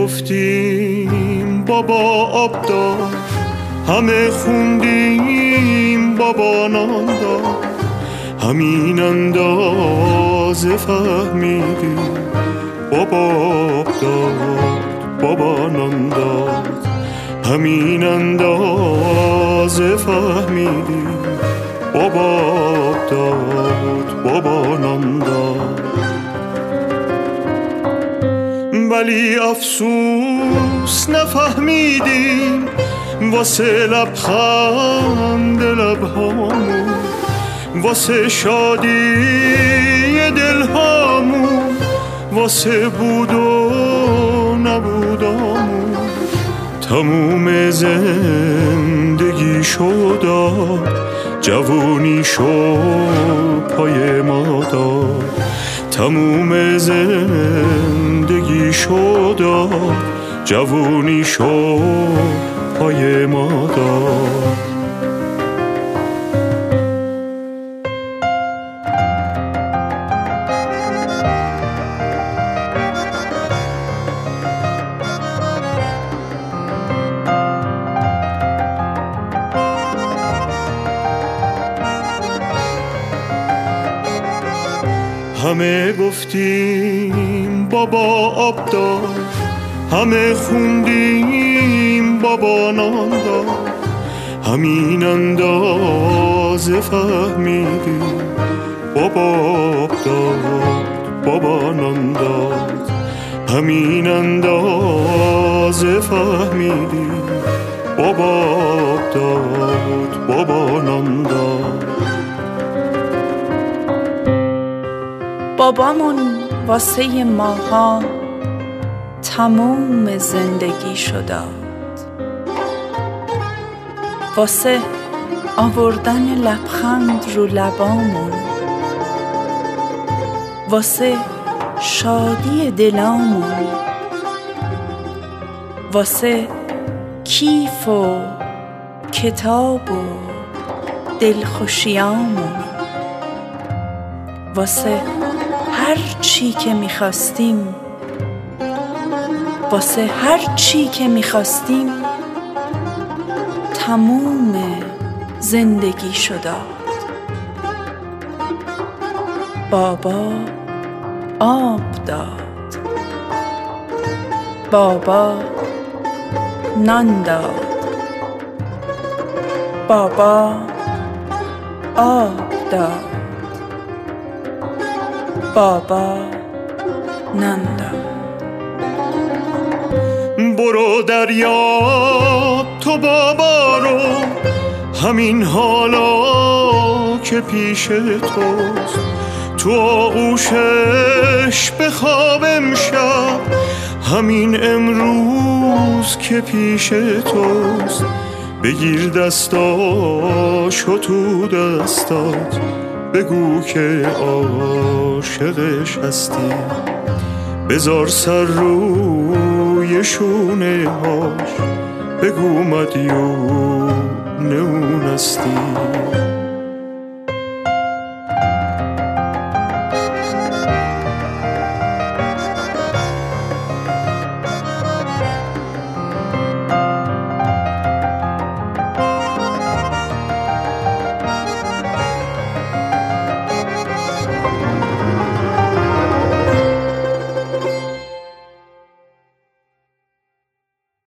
گفتیم بابا آب داد، همه خوندیم بابا نان داد، همین اندازه فهمیدیم بابا آب داد، بابا نان داد، همین اندازه فهمیدیم بابا آب داد، بابا نان داد. ولی افسوس نفهمیدیم واسه لبخند لبهامون، واسه شادی دلهامون، واسه بود و نبودامون. تموم زندگی شد، جوونی شد پای ما داد، تموم زندگی شد، جوونی شد پای ما داد. همه گفتیم بابا آب داد، همه خوندیم بابا نان داد، همین اندازه فهمیدیم بابا آب داد، بابا نان داد، همین اندازه فهمیدیم بابا آب داد، بابا نان داد. بابامون واسه ماها تموم زندگی شد، واسه آوردن لبخند رو لبامون، واسه شادی دلامون، واسه کیف و کتاب و دلخوشیامون، واسه هر چی که میخواستیم، واسه هر چی که میخواستیم تموم زندگی شد. بابا آب داد، بابا نان داد، بابا آب داد، بابا نان داد. برو دریا تو بابا رو، همین حالا که پیش توست، تو آغوشش بخواب امشب، همین امروز که پیش توست. بگیر دستاشو تو دستات، بگو که عاشقش هستی، بذار سر روی شونه هاش، بگو مدیون اون هستی.